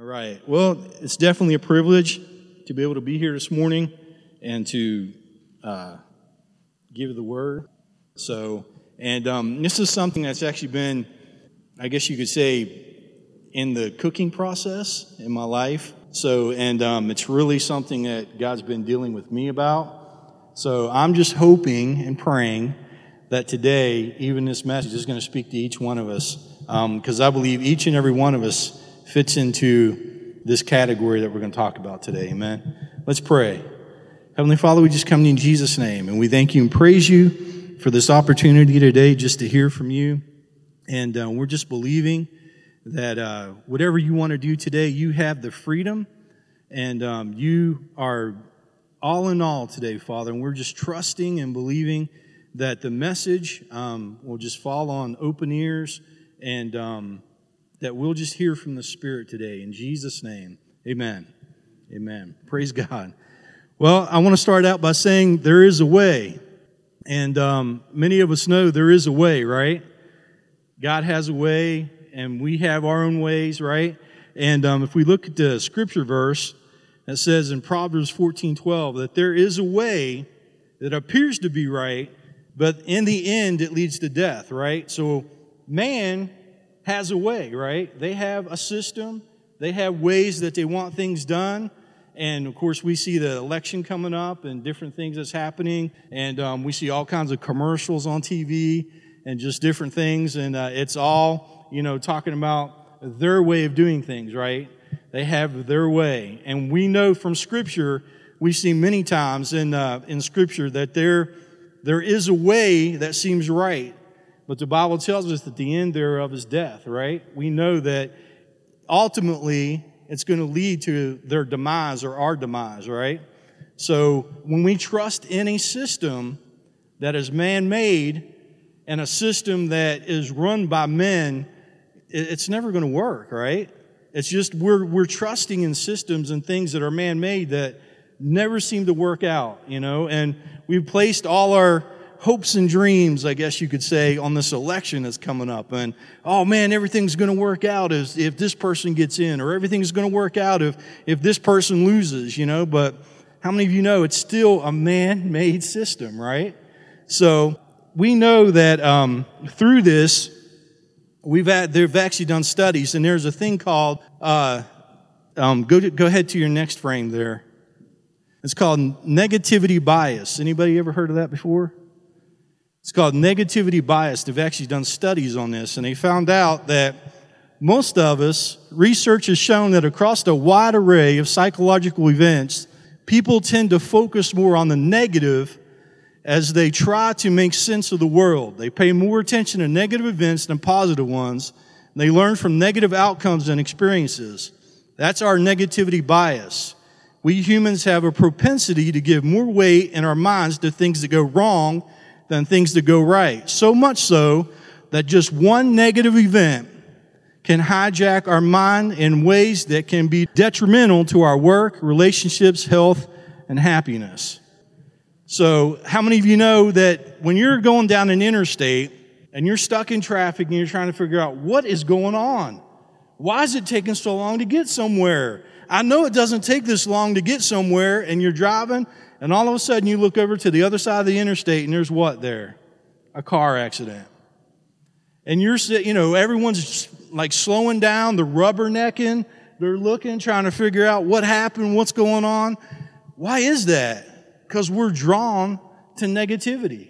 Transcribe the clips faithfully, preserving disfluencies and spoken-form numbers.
right. Well, it's definitely a privilege to be able to be here this morning and to uh, give the word. So, and um, this is something that's actually been, I guess you could say, in the cooking process in my life. So, and um, it's really something that God's been dealing with me about. So I'm just hoping and praying that today, even this message is going to speak to each one of us, because um, I believe each and every one of us fits into this category that we're going to talk about today. Amen. Let's pray. Heavenly Father, we just come to you in Jesus' name, and we thank you and praise you for this opportunity today just to hear from you. And uh, we're just believing that uh, whatever you want to do today, you have the freedom, and um, you are all in all today, Father. And we're just trusting and believing that the message um, will just fall on open ears, and um, that we'll just hear from the Spirit today. In Jesus' name, amen. Amen. Praise God. Well, I want to start out by saying there is a way. And um, many of us know there is a way, right? God has a way, and we have our own ways, right? And um, if we look at the scripture verse that says in Proverbs fourteen twelve that there is a way that appears to be right, but in the end it leads to death, right? So man has a way, right? They have a system. They have ways that they want things done. And, of course, we see the election coming up and different things that's happening. And um, we see all kinds of commercials on T V and just different things. And uh, it's all, you know, talking about their way of doing things, right? They have their way. And we know from Scripture, we see many times in uh, in Scripture that there there is a way that seems right. But the Bible tells us that the end thereof is death, right? We know that ultimately it's going to lead to their demise or our demise, right? So when we trust in a system that is man-made and a system that is run by men, it's never going to work, right? It's just we're we're trusting in systems and things that are man-made that never seem to work out, you know? And we've placed all our hopes and dreams, I guess you could say, on this election that's coming up. And, oh man, everything's going to work out if, if this person gets in, or everything's going to work out if, if this person loses, you know. But how many of you know it's still a man-made system, right? So we know that um, through this, we've had, they've actually done studies, and there's a thing called, uh, um, go, to, go ahead to your next frame there. It's called negativity bias. Anybody ever heard of that before? It's called negativity bias. They've actually done studies on this, and they found out that most of us, research has shown that across a wide array of psychological events, people tend to focus more on the negative as they try to make sense of the world. They pay more attention to negative events than positive ones. And they learn from negative outcomes and experiences. That's our negativity bias. We humans have a propensity to give more weight in our minds to things that go wrong than things that go right. So much so that just one negative event can hijack our mind in ways that can be detrimental to our work, relationships, health, and happiness. So how many of you know that when you're going down an interstate and you're stuck in traffic and you're trying to figure out what is going on? Why is it taking so long to get somewhere? I know it doesn't take this long to get somewhere, and you're driving, and all of a sudden you look over to the other side of the interstate, and there's what there? A car accident. And you're, you know, everyone's like slowing down, the rubbernecking, they're looking, trying to figure out what happened, what's going on. Why is that? Because we're drawn to negativity.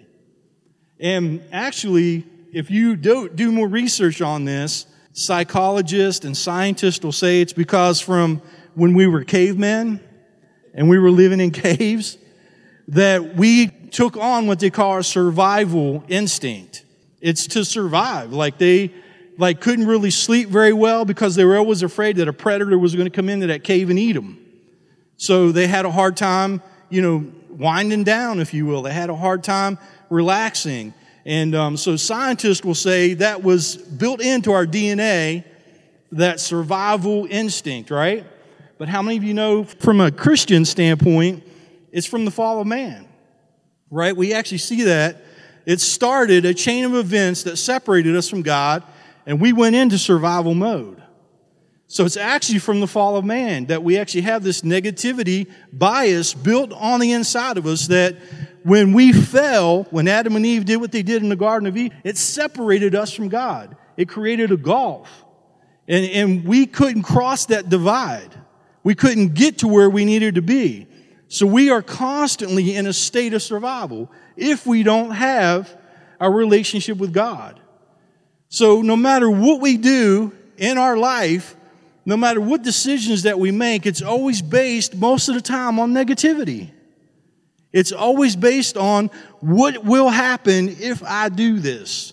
And actually, if you do, do more research on this, psychologists and scientists will say it's because from when we were cavemen and we were living in caves, that we took on what they call our survival instinct. It's to survive. Like they like couldn't really sleep very well because they were always afraid that a predator was going to come into that cave and eat them. So they had a hard time, you know, winding down, if you will. They had a hard time relaxing. And um, so scientists will say that was built into our D N A, that survival instinct, right? But how many of you know from a Christian standpoint, it's from the fall of man, right? We actually see that. It started a chain of events that separated us from God, and we went into survival mode. So it's actually from the fall of man that we actually have this negativity bias built on the inside of us, that when we fell, when Adam and Eve did what they did in the Garden of Eden, it separated us from God. It created a gulf. And, and we couldn't cross that divide. We couldn't get to where we needed to be. So we are constantly in a state of survival if we don't have a relationship with God. So no matter what we do in our life, no matter what decisions that we make, it's always based most of the time on negativity. It's always based on what will happen if I do this.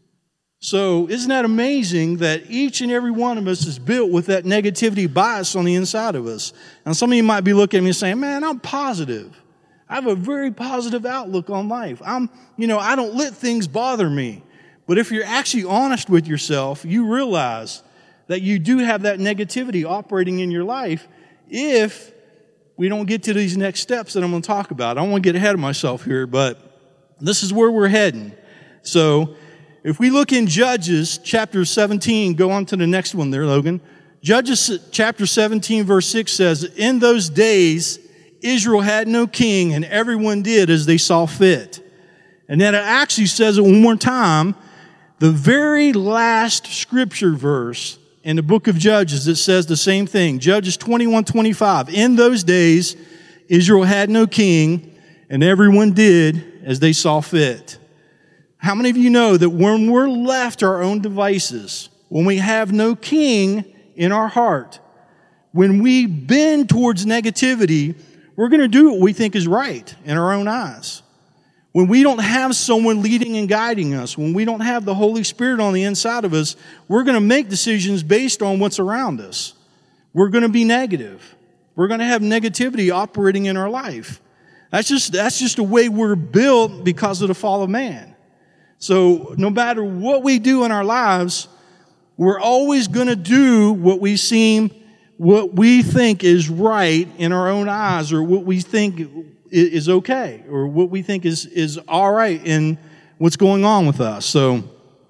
So isn't that amazing that each and every one of us is built with that negativity bias on the inside of us? And some of you might be looking at me and saying, man, I'm positive. I have a very positive outlook on life. I'm, you know, I don't let things bother me. But if you're actually honest with yourself, you realize that you do have that negativity operating in your life if we don't get to these next steps that I'm going to talk about. I don't want to get ahead of myself here, but this is where we're heading. So if we look in Judges chapter seventeen, go on to the next one there, Logan. Judges chapter seventeen, verse six says, in those days, Israel had no king, and everyone did as they saw fit. And then it actually says it one more time, the very last scripture verse in the book of Judges, it says the same thing. Judges twenty-one twenty-five. In those days, Israel had no king, and everyone did as they saw fit. How many of you know that when we're left to our own devices, when we have no king in our heart, when we bend towards negativity, we're going to do what we think is right in our own eyes. When we don't have someone leading and guiding us, when we don't have the Holy Spirit on the inside of us, we're going to make decisions based on what's around us. We're going to be negative. We're going to have negativity operating in our life. That's just, that's just the way we're built because of the fall of man. So no matter what we do in our lives, we're always going to do what we seem, what we think is right in our own eyes, or what we think is okay, or what we think is, is all right in what's going on with us. So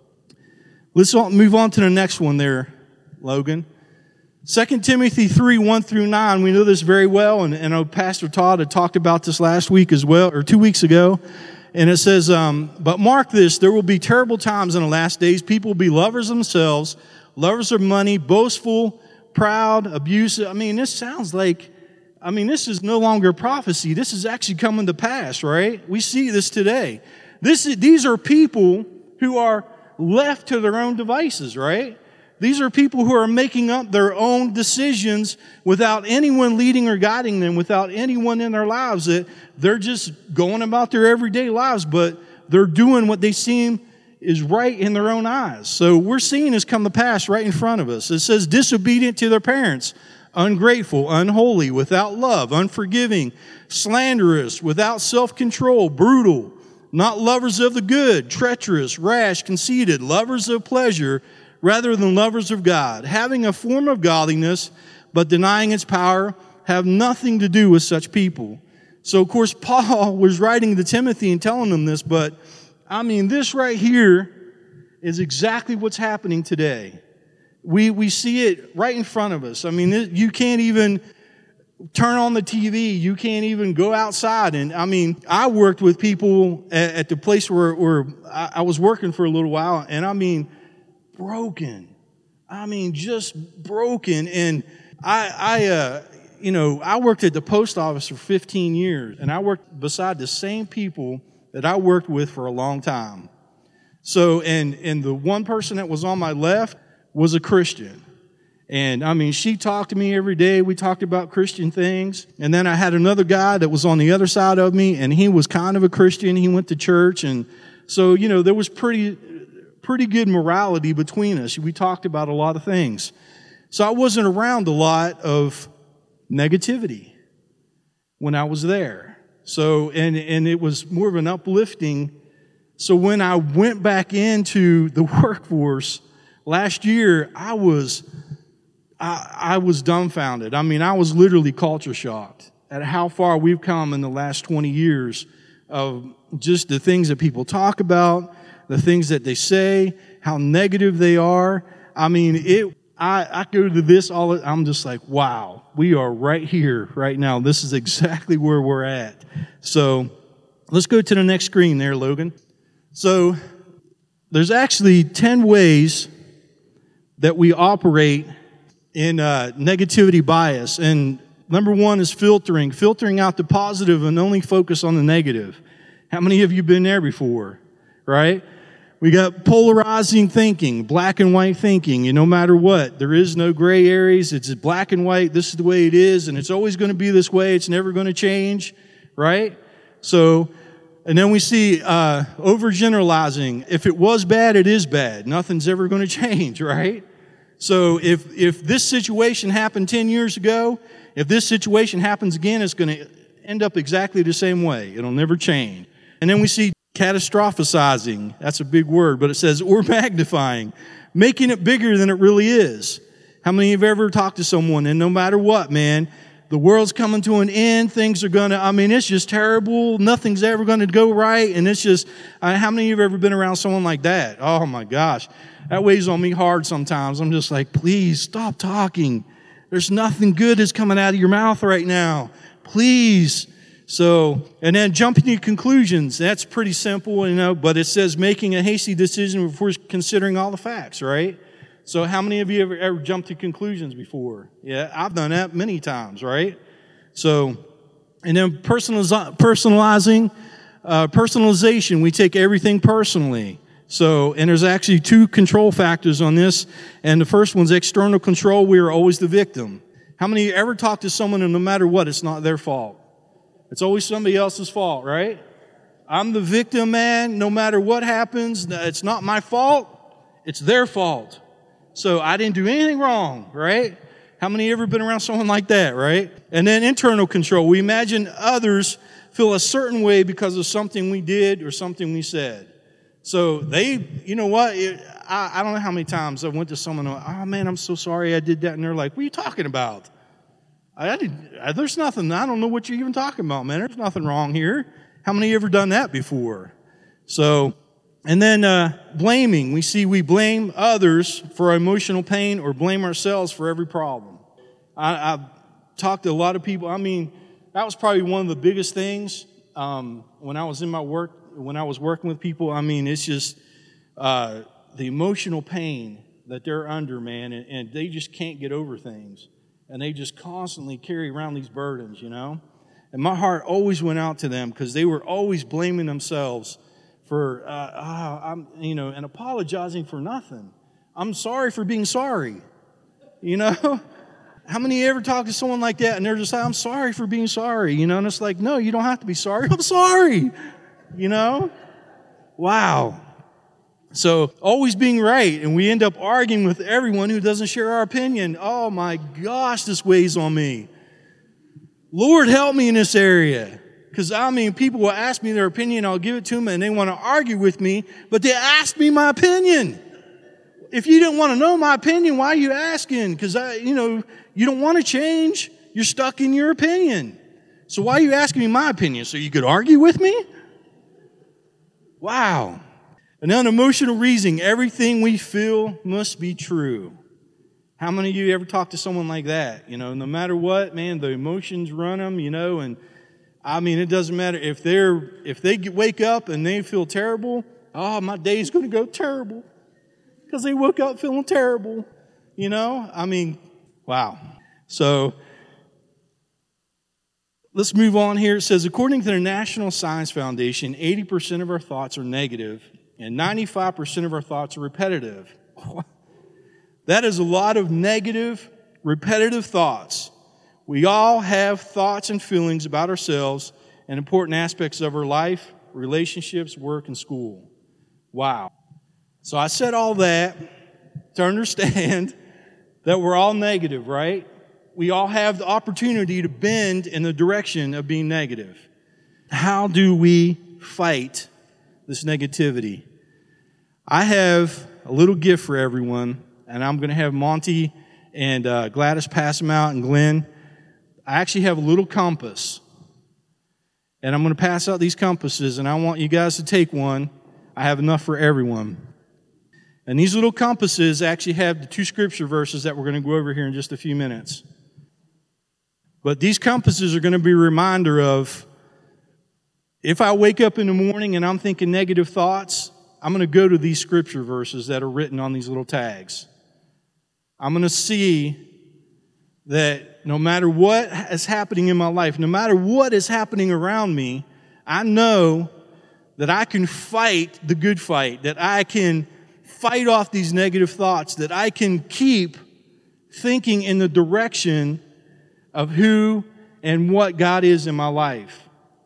let's move on to the next one there, Logan. Second Timothy three, one through nine, we know this very well, and, and I know Pastor Todd had talked about this last week as well, or two weeks ago. And it says, um, but mark this, there will be terrible times in the last days. People will be lovers of themselves, lovers of money, boastful, proud, abusive. I mean, this sounds like, I mean, this is no longer prophecy. This is actually coming to pass, right? We see this today. This is, these are people who are left to their own devices, right? These are people who are making up their own decisions without anyone leading or guiding them, without anyone in their lives. That they're just going about their everyday lives, but they're doing what they seem is right in their own eyes. So we're seeing this come to pass right in front of us. It says, disobedient to their parents, ungrateful, unholy, without love, unforgiving, slanderous, without self-control, brutal, not lovers of the good, treacherous, rash, conceited, lovers of pleasure rather than lovers of God, having a form of godliness but denying its power, have nothing to do with such people. So, of course, Paul was writing to Timothy and telling him this, but, I mean, this right here is exactly what's happening today. We we see it right in front of us. I mean, you can't even turn on the T V. You can't even go outside. And, I mean, I worked with people at, at the place where, where I, I was working for a little while, and, I mean, broken. I mean, just broken. And I, I uh, you know, I worked at the post office for fifteen years, and I worked beside the same people that I worked with for a long time. So, and, and the one person that was on my left was a Christian. And, I mean, she talked to me every day. We talked about Christian things. And then I had another guy that was on the other side of me, and he was kind of a Christian. He went to church. And so, you know, there was pretty, pretty good morality between us. We talked about a lot of things. So I wasn't around a lot of negativity when I was there. So, and, and it was more of an uplifting. So when I went back into the workforce last year, I was, I, I was dumbfounded. I mean, I was literally culture shocked at how far we've come in the last twenty years of just the things that people talk about, the things that they say, how negative they are. I mean, it, I, I go to this all, I'm just like, wow, we are right here, right now. This is exactly where we're at. So let's go to the next screen there, Logan. So there's actually ten ways that we operate in uh, negativity bias. And number one is filtering, filtering out the positive and only focus on the negative. How many of you been there before, right? We got polarizing thinking, black and white thinking. You know, no matter what, there is no gray areas. It's black and white. This is the way it is, and it's always going to be this way. It's never going to change, right? So, and then we see uh, overgeneralizing. If it was bad, it is bad. Nothing's ever going to change, right? So if if this situation happened ten years ago, if this situation happens again, it's going to end up exactly the same way. It'll never change. And then we see catastrophizing. That's a big word, but it says, or magnifying, making it bigger than it really is. How many of you have ever talked to someone and no matter what, man, the world's coming to an end, things are going to, I mean, it's just terrible, nothing's ever going to go right, and it's just, uh, how many of you have ever been around someone like that? Oh my gosh, that weighs on me hard sometimes. I'm just like, please stop talking. There's nothing good that's coming out of your mouth right now. Please. So, and then jumping to conclusions, that's pretty simple, you know, but it says making a hasty decision before considering all the facts, right? So how many of you ever, ever jumped to conclusions before? Yeah, I've done that many times, right? So, and then personaliz- personalizing, uh, personalization, we take everything personally. So, and there's actually two control factors on this, and the first one's external control. We are always the victim. How many of you ever talk to someone and no matter what, it's not their fault? It's always somebody else's fault, right? I'm the victim, man. No matter what happens, it's not my fault. It's their fault. So I didn't do anything wrong, right? How many ever been around someone like that, right? And then internal control. We imagine others feel a certain way because of something we did or something we said. So they, you know what? It, I, I don't know how many times I went to someone and went, oh man, I'm so sorry I did that. And they're like, what are you talking about? I did, there's nothing, I don't know what you're even talking about, man. There's nothing wrong here. How many of you ever done that before? So, and then uh, blaming. We see we blame others for emotional pain or blame ourselves for every problem. I, I've talked to a lot of people. I mean, that was probably one of the biggest things um, when I was in my work, when I was working with people. I mean, it's just uh, the emotional pain that they're under, man, and, and they just can't get over things. And they just constantly carry around these burdens, you know? And my heart always went out to them because they were always blaming themselves for, uh, oh, I'm, you know, and apologizing for nothing. I'm sorry for being sorry, you know? How many of you ever talk to someone like that and they're just like, I'm sorry for being sorry, you know? And it's like, no, you don't have to be sorry. I'm sorry, you know? Wow. So always being right, and we end up arguing with everyone who doesn't share our opinion. Oh my gosh, this weighs on me. Lord, help me in this area. Because, I mean, people will ask me their opinion, I'll give it to them, and they want to argue with me, but they ask me my opinion. If you didn't want to know my opinion, why are you asking? Because, I, you know, you don't want to change. You're stuck in your opinion. So why are you asking me my opinion? So you could argue with me? Wow. And then emotional reasoning, everything we feel must be true. How many of you ever talk to someone like that? You know, no matter what, man, the emotions run them, you know, and I mean, it doesn't matter if they're, if they wake up and they feel terrible, oh, my day's going to go terrible because they woke up feeling terrible, you know? I mean, wow. So let's move on here. It says, according to the National Science Foundation, eighty percent of our thoughts are negative, and ninety-five percent of our thoughts are repetitive. That is a lot of negative, repetitive thoughts. We all have thoughts and feelings about ourselves and important aspects of our life, relationships, work, and school. Wow. So I said all that to understand that we're all negative, right? We all have the opportunity to bend in the direction of being negative. How do we fight this negativity? I have a little gift for everyone, and I'm going to have Monty and uh, Gladys pass them out, and Glenn. I actually have a little compass, and I'm going to pass out these compasses, and I want you guys to take one. I have enough for everyone. And these little compasses actually have the two scripture verses that we're going to go over here in just a few minutes. But these compasses are going to be a reminder of, if I wake up in the morning and I'm thinking negative thoughts, I'm going to go to these scripture verses that are written on these little tags. I'm going to see that no matter what is happening in my life, no matter what is happening around me, I know that I can fight the good fight, that I can fight off these negative thoughts, that I can keep thinking in the direction of who and what God is in my life.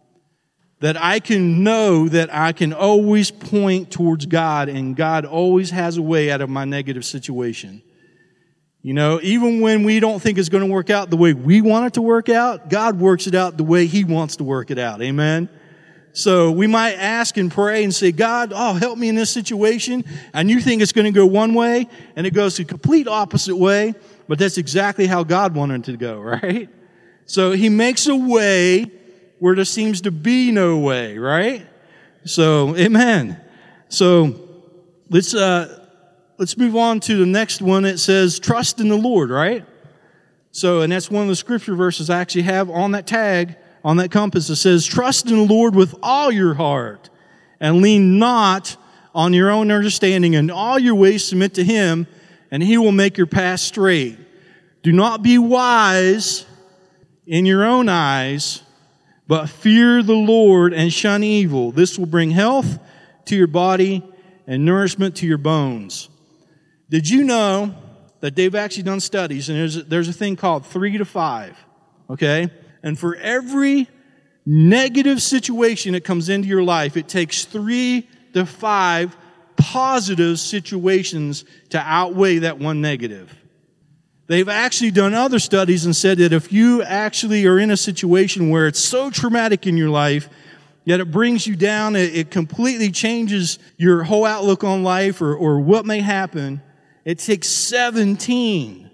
That I can know that I can always point towards God, and God always has a way out of my negative situation. You know, even when we don't think it's going to work out the way we want it to work out, God works it out the way He wants to work it out. Amen? So we might ask and pray and say, God, oh, help me in this situation. And you think it's going to go one way, and it goes the complete opposite way, but that's exactly how God wanted it to go, right? So He makes a way where there seems to be no way, right? So, amen. So, let's uh, let's move on to the next one. It says, trust in the Lord, right? So, and that's one of the scripture verses I actually have on that tag, on that compass. It says, trust in the Lord with all your heart, and lean not on your own understanding. In all your ways submit to Him, and He will make your path straight. Do not be wise in your own eyes, but fear the Lord and shun evil. This will bring health to your body and nourishment to your bones. Did you know that they've actually done studies, and there's a, there's a thing called three to five, okay? And for every negative situation that comes into your life, it takes three to five positive situations to outweigh that one negative. They've actually done other studies and said that if you actually are in a situation where it's so traumatic in your life that it brings you down, it, it completely changes your whole outlook on life or, or what may happen, it takes seventeen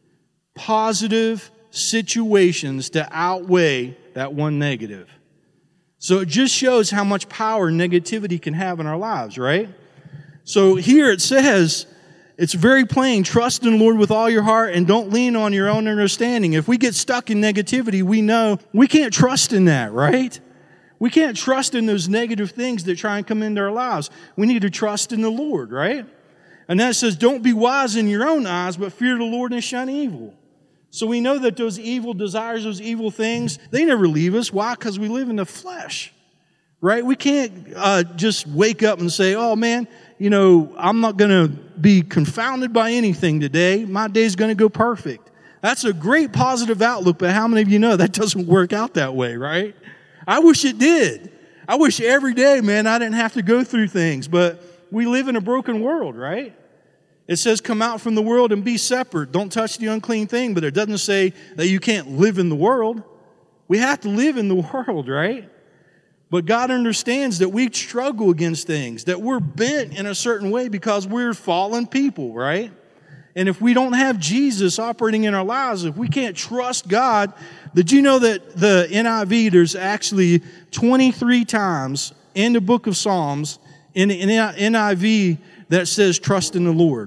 positive situations to outweigh that one negative. So it just shows how much power negativity can have in our lives, right? So here it says, it's very plain, trust in the Lord with all your heart and don't lean on your own understanding. If we get stuck in negativity, we know we can't trust in that, right? We can't trust in those negative things that try and come into our lives. We need to trust in the Lord, right? And that says, don't be wise in your own eyes, but fear the Lord and shun evil. So we know that those evil desires, those evil things, they never leave us. Why? Because we live in the flesh, right? We can't uh, just wake up and say, oh man, you know, I'm not going to be confounded by anything today. My day's going to go perfect. That's a great positive outlook, but how many of you know that doesn't work out that way, right? I wish it did. I wish every day, man, I didn't have to go through things, but we live in a broken world, right? It says, come out from the world and be separate. Don't touch the unclean thing, but it doesn't say that you can't live in the world. We have to live in the world, right? But God understands that we struggle against things, that we're bent in a certain way because we're fallen people, right? And if we don't have Jesus operating in our lives, if we can't trust God, did you know that the N I V, there's actually twenty-three times in the book of Psalms, in the N I V, that says trust in the Lord.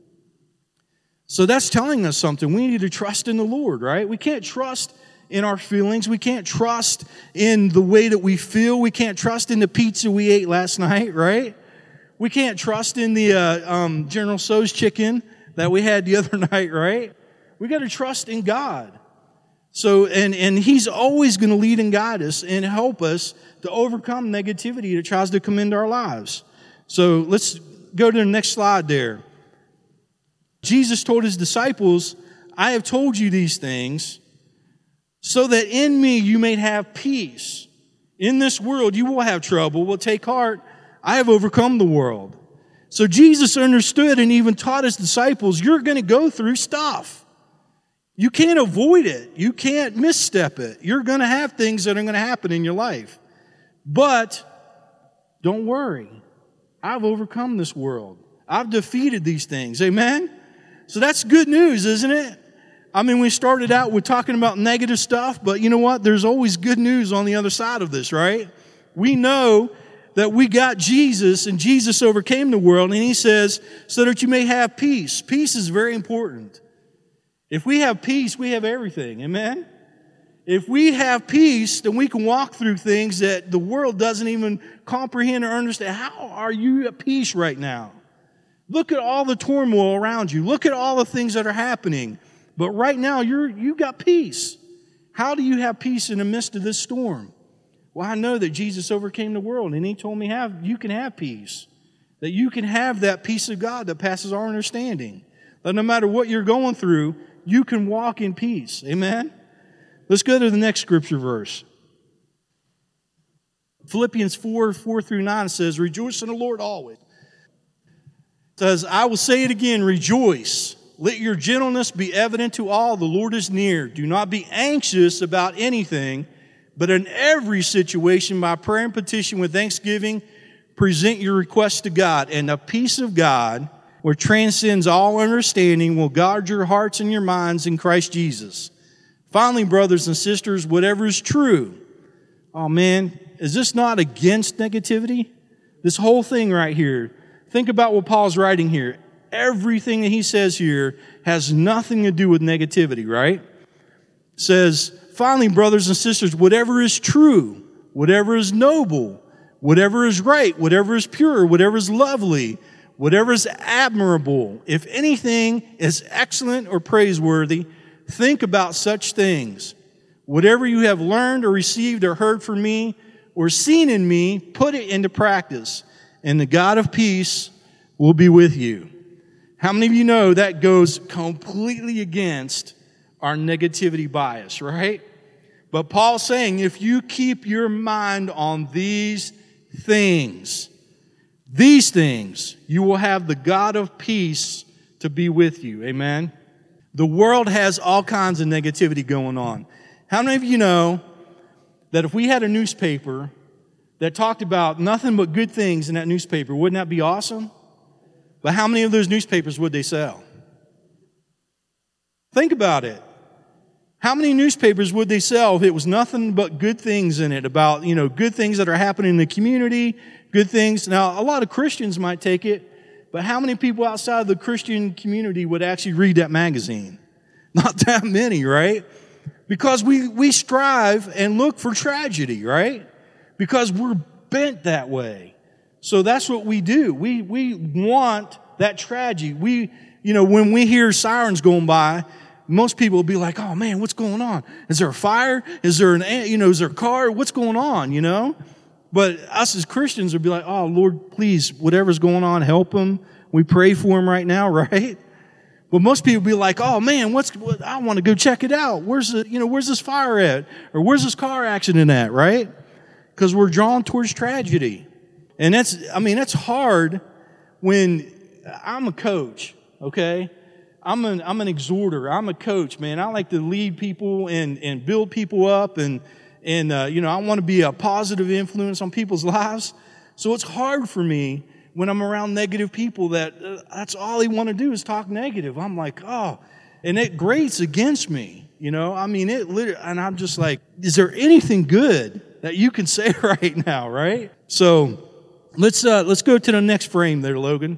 So that's telling us something. We need to trust in the Lord, right? We can't trust in our feelings. We can't trust in the way that we feel. We can't trust in the pizza we ate last night, right? We can't trust in the uh, um, General Tso's chicken that we had the other night, right? We got to trust in God. So, and, and He's always going to lead and guide us and help us to overcome negativity that tries to come into our lives. So let's go to the next slide there. Jesus told His disciples, I have told you these things so that in me you may have peace. In this world you will have trouble. Well, take heart, I have overcome the world. So Jesus understood and even taught His disciples, you're going to go through stuff. You can't avoid it. You can't misstep it. You're going to have things that are going to happen in your life. But don't worry. I've overcome this world. I've defeated these things. Amen? So that's good news, isn't it? I mean, we started out with talking about negative stuff, but you know what? There's always good news on the other side of this, right? We know that we got Jesus and Jesus overcame the world, and he says, so that you may have peace. Peace is very important. If we have peace, we have everything. Amen? If we have peace, then we can walk through things that the world doesn't even comprehend or understand. How are you at peace right now? Look at all the turmoil around you. Look at all the things that are happening. But right now, you're, you got peace. How do you have peace in the midst of this storm? Well, I know that Jesus overcame the world, and he told me have you can have peace. That you can have that peace of God that passes our understanding. That no matter what you're going through, you can walk in peace. Amen? Let's go to the next scripture verse. Philippians four, four through nine says, rejoice in the Lord always. It says, I will say it again, rejoice. Let your gentleness be evident to all. The Lord is near. Do not be anxious about anything, but in every situation, by prayer and petition with thanksgiving, present your requests to God. And the peace of God, which transcends all understanding, will guard your hearts and your minds in Christ Jesus. Finally, brothers and sisters, whatever is true. Oh man, is this not against negativity? This whole thing right here. Think about what Paul's writing here. Everything that he says here has nothing to do with negativity, right? It says, finally, brothers and sisters, whatever is true, whatever is noble, whatever is right, whatever is pure, whatever is lovely, whatever is admirable, if anything is excellent or praiseworthy, think about such things. Whatever you have learned or received or heard from me or seen in me, put it into practice, and the God of peace will be with you. How many of you know that goes completely against our negativity bias, right? But Paul's saying, if you keep your mind on these things, these things, you will have the God of peace to be with you. Amen? The world has all kinds of negativity going on. How many of you know that if we had a newspaper that talked about nothing but good things in that newspaper, wouldn't that be awesome? But how many of those newspapers would they sell? Think about it. How many newspapers would they sell if it was nothing but good things in it about, you know, good things that are happening in the community, good things? Now, a lot of Christians might take it, but how many people outside of the Christian community would actually read that magazine? Not that many, right? Because we, we strive and look for tragedy, right? Because we're bent that way. So that's what we do. We we want that tragedy. We, you know, when we hear sirens going by, most people will be like, oh man, what's going on? Is there a fire? Is there an, you know, is there a car? What's going on, you know? But us as Christians would be like, oh Lord, please, whatever's going on, help them. We pray for them right now, right? But most people be like, oh man, what's, what, I want to go check it out. Where's the, you know, where's this fire at? Or where's this car accident at, right? Because we're drawn towards tragedy. And that's, I mean, that's hard when I'm a coach, okay? I'm an, I'm an exhorter. I'm a coach, man. I like to lead people and, and build people up. And, and uh, you know, I want to be a positive influence on people's lives. So it's hard for me when I'm around negative people that uh, that's all they want to do is talk negative. I'm like, oh, and it grates against me, you know? I mean, it literally, and I'm just like, is there anything good that you can say right now, right? So let's uh, let's go to the next frame there, Logan.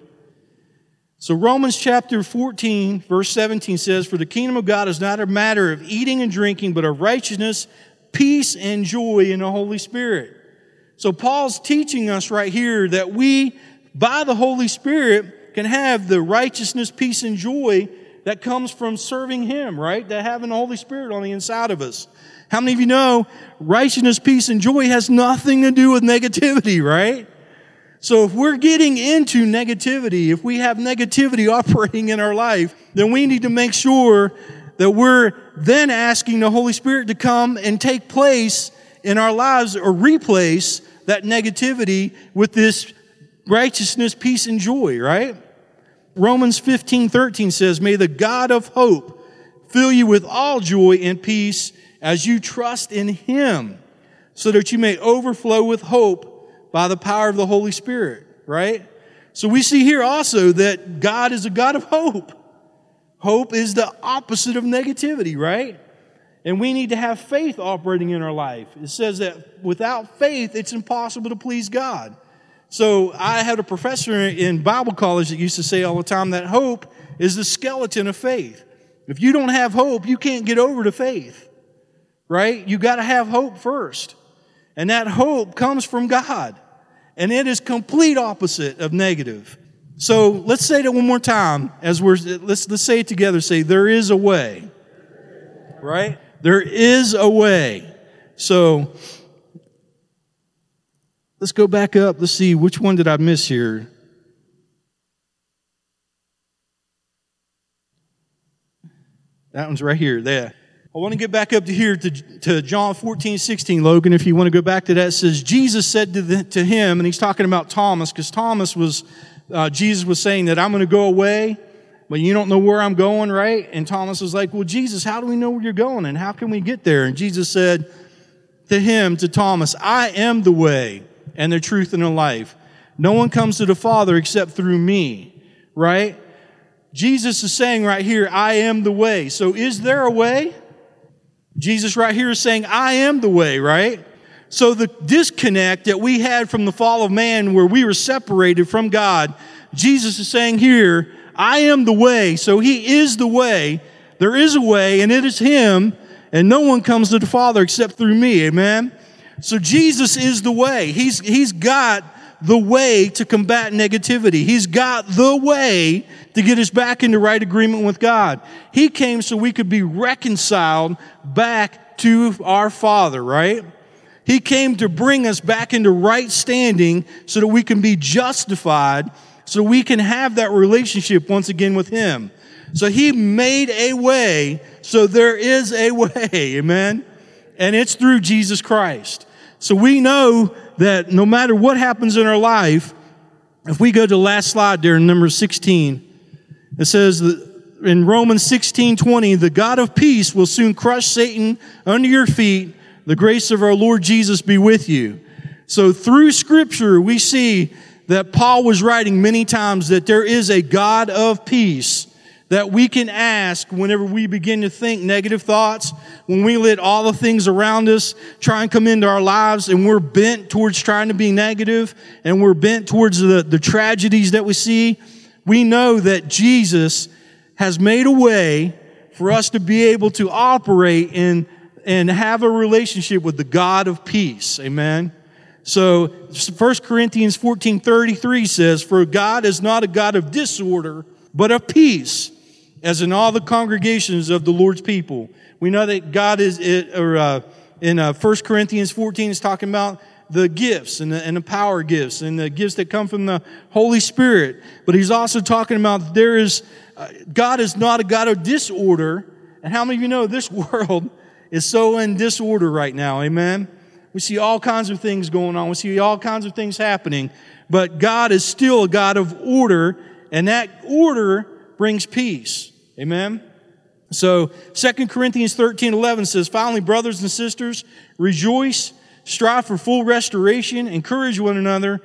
So Romans chapter fourteen, verse seventeen says, for the kingdom of God is not a matter of eating and drinking, but of righteousness, peace, and joy in the Holy Spirit. So Paul's teaching us right here that we, by the Holy Spirit, can have the righteousness, peace, and joy that comes from serving Him, right? That having the Holy Spirit on the inside of us. How many of you know righteousness, peace, and joy has nothing to do with negativity, right? So if we're getting into negativity, if we have negativity operating in our life, then we need to make sure that we're then asking the Holy Spirit to come and take place in our lives or replace that negativity with this righteousness, peace, and joy, right? Romans fifteen thirteen says, may the God of hope fill you with all joy and peace as you trust in Him, so that you may overflow with hope by the power of the Holy Spirit, right? So we see here also that God is a God of hope. Hope is the opposite of negativity, right? And we need to have faith operating in our life. It says that without faith, it's impossible to please God. So I had a professor in Bible college that used to say all the time that hope is the skeleton of faith. If you don't have hope, you can't get over to faith, right? You got to have hope first. And that hope comes from God. And it is complete opposite of negative. So let's say that one more time as we're, let's, let's say it together. Say, there is a way, right? There is a way. So let's go back up. Let's see, which one did I miss here? That one's right here, there. I want to get back up to here to, to John fourteen, sixteen, Logan, if you want to go back to that. It says, Jesus said to, the, to him, and he's talking about Thomas, because Thomas was, uh, Jesus was saying that I'm going to go away, but you don't know where I'm going, right? And Thomas was like, well, Jesus, how do we know where you're going, and how can we get there? And Jesus said to him, to Thomas, I am the way and the truth and the life. No one comes to the Father except through me, right? Jesus is saying right here, I am the way. So is there a way? Jesus right here is saying, I am the way, right? So the disconnect that we had from the fall of man where we were separated from God, Jesus is saying here, I am the way. So he is the way. There is a way, and it is him, and no one comes to the Father except through me, amen? So Jesus is the way. He's, he's got the way to combat negativity. He's got the way to get us back into right agreement with God. He came so we could be reconciled back to our Father, right? He came to bring us back into right standing so that we can be justified, so we can have that relationship once again with Him. So He made a way, so there is a way, amen? And it's through Jesus Christ. So we know that no matter what happens in our life, if we go to the last slide there in number sixteen, it says that in Romans sixteen twenty, the God of peace will soon crush Satan under your feet. The grace of our Lord Jesus be with you. So through Scripture, we see that Paul was writing many times that there is a God of peace that we can ask whenever we begin to think negative thoughts, when we let all the things around us try and come into our lives and we're bent towards trying to be negative and we're bent towards the, the tragedies that we see. We know that Jesus has made a way for us to be able to operate in and have a relationship with the God of peace. Amen. So First Corinthians fourteen thirty-three says, for God is not a God of disorder, but of peace, as in all the congregations of the Lord's people. We know that God is, or uh, in uh, First Corinthians fourteen is talking about the gifts and the, and the power gifts and the gifts that come from the Holy Spirit. But he's also talking about there is, uh, God is not a God of disorder. And how many of you know this world is so in disorder right now? Amen. We see all kinds of things going on. We see all kinds of things happening. But God is still a God of order, and that order brings peace. Amen? So Second Corinthians thirteen eleven says, finally, brothers and sisters, rejoice, strive for full restoration, encourage one another,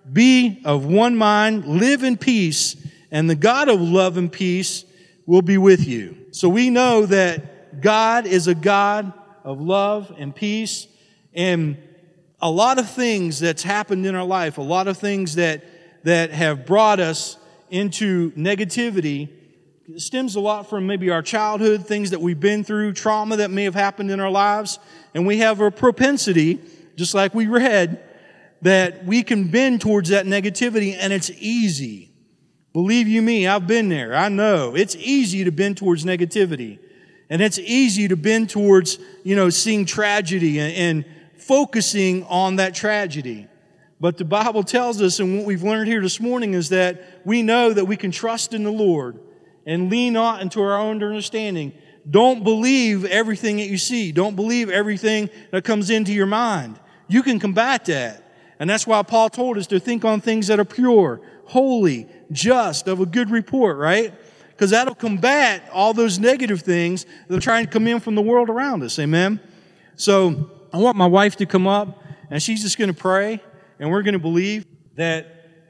be of one mind, live in peace, and the God of love and peace will be with you. So we know that God is a God of love and peace. And a lot of things that's happened in our life, a lot of things that, that have brought us into negativity, stems a lot from maybe our childhood, things that we've been through, trauma that may have happened in our lives. And we have a propensity, just like we read, that we can bend towards that negativity, and it's easy. Believe you me, I've been there. I know. It's easy to bend towards negativity. And it's easy to bend towards, you know, seeing tragedy and, and focusing on that tragedy. But the Bible tells us, and what we've learned here this morning is that we know that we can trust in the Lord and lean not into our own understanding. Don't believe everything that you see. Don't believe everything that comes into your mind. You can combat that. And that's why Paul told us to think on things that are pure, holy, just, of a good report, right? Because that'll combat all those negative things that are trying to come in from the world around us. Amen? So I want my wife to come up, and she's just going to pray, and we're going to believe that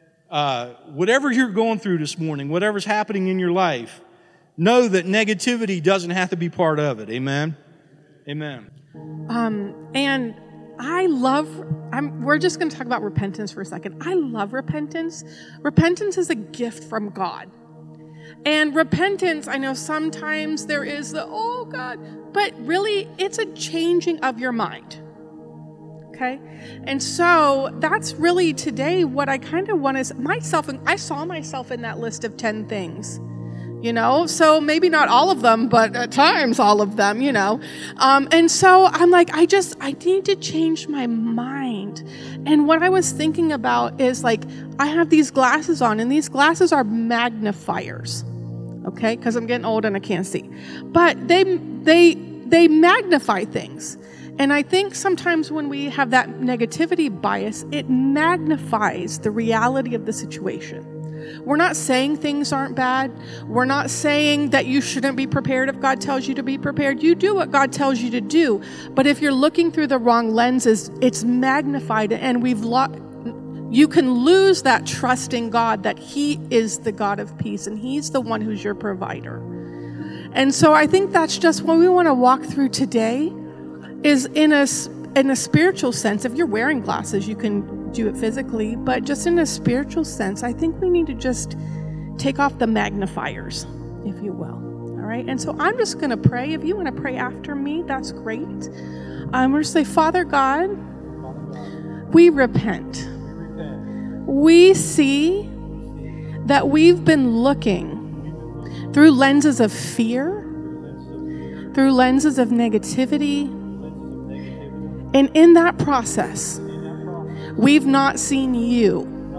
uh, whatever you're going through this morning, whatever's happening in your life, know that negativity doesn't have to be part of it. Amen? Amen. Um, and I love, I'm, we're just going to talk about repentance for a second. I love repentance. Repentance is a gift from God. And repentance, I know sometimes there is the, oh God, but really it's a changing of your mind. Okay? And so that's really today what I kind of want to, myself, and I saw myself in that list of ten things. You know, so maybe not all of them, but at times all of them, you know. Um, and so I'm like, I just, I need to change my mind. And what I was thinking about is like, I have these glasses on, and these glasses are magnifiers, okay? Because I'm getting old and I can't see. But they, they, they magnify things. And I think sometimes when we have that negativity bias, it magnifies the reality of the situation. We're not saying things aren't bad. We're not saying that you shouldn't be prepared if God tells you to be prepared. You do what God tells you to do. But if you're looking through the wrong lenses, it's magnified, and we've lo- you can lose that trust in God that He is the God of peace and He's the one who's your provider. And so I think that's just what we want to walk through today is in a, in a spiritual sense. If you're wearing glasses, you can do it physically, but just in a spiritual sense, I think we need to just take off the magnifiers, if you will. All right. And so I'm just going to pray. If you want to pray after me, that's great. I'm going to say, Father God, we repent. We see that we've been looking through lenses of fear, through lenses of negativity, and in that process, we've not seen you.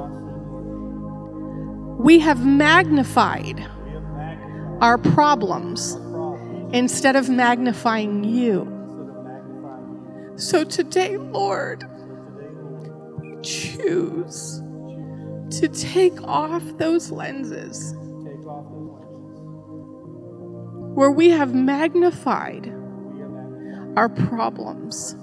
We have magnified our problems instead of magnifying you. So today, Lord, we choose to take off those lenses where we have magnified our problems.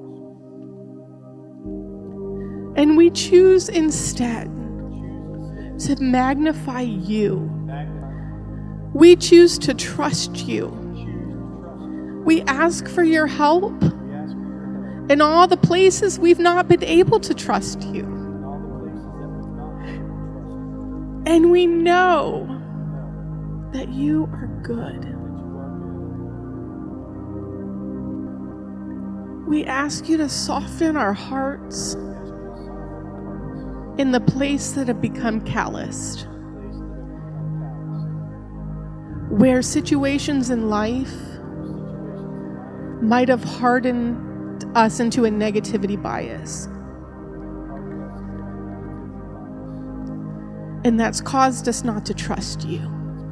And we choose instead to magnify you. We choose to trust you. We ask for your help in all the places we've not been able to trust you. And we know that you are good. We ask you to soften our hearts in the place that have become calloused, where situations in life might have hardened us into a negativity bias. And that's caused us not to trust you.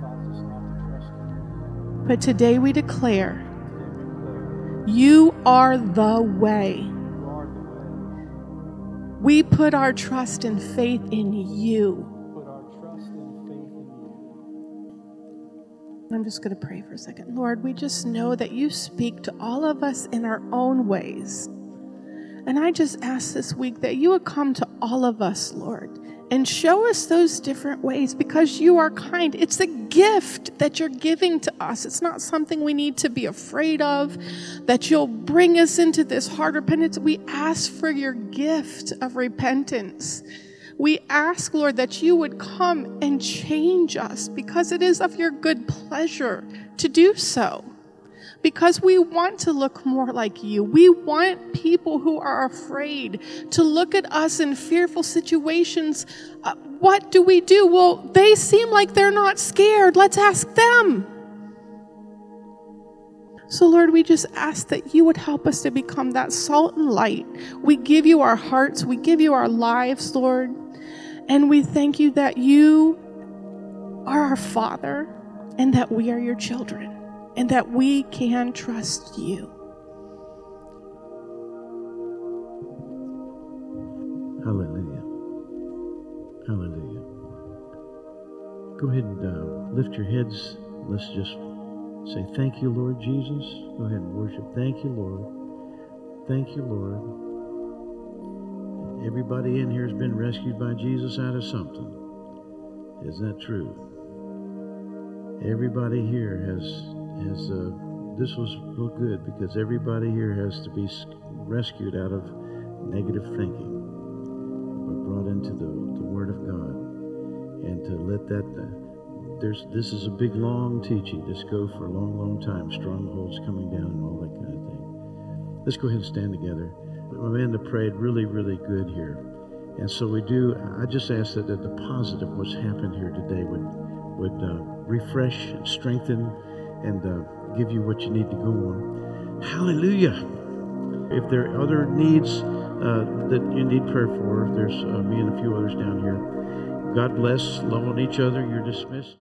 But today we declare, you are the way. We put our trust and faith in you. I'm just going to pray for a second. Lord, we just know that you speak to all of us in our own ways. And I just ask this week that you would come to all of us, Lord, and show us those different ways, because you are kind. It's a gift that you're giving to us. It's not something we need to be afraid of, that you'll bring us into this hard repentance. We ask for your gift of repentance. We ask, Lord, that you would come and change us, because it is of your good pleasure to do so. Because we want to look more like you. We want people who are afraid to look at us in fearful situations. Uh, what do we do? Well, they seem like they're not scared. Let's ask them. So, Lord, we just ask that you would help us to become that salt and light. We give you our hearts. We give you our lives, Lord. And we thank you that you are our Father and that we are your children. And that we can trust you. Hallelujah. Hallelujah. Go ahead and uh, lift your heads. Let's just say, thank you, Lord Jesus. Go ahead and worship. Thank you, Lord. Thank you, Lord. Everybody in here has been rescued by Jesus out of something. Is that true? Everybody here has has uh, this was real good because everybody here has to be rescued out of negative thinking, but brought into the, the Word of God, and to let that. Uh, there's this is a big, long teaching. This go for a long, long time. Strongholds coming down and all that kind of thing. Let's go ahead and stand together. Amanda prayed really, really good here, and so we do. I just ask that, that the positive what's happened here today would would uh, refresh and strengthen and uh, give you what you need to go on. Hallelujah. If there are other needs uh, that you need prayer for, there's uh, me and a few others down here. God bless. Love on each other. You're dismissed.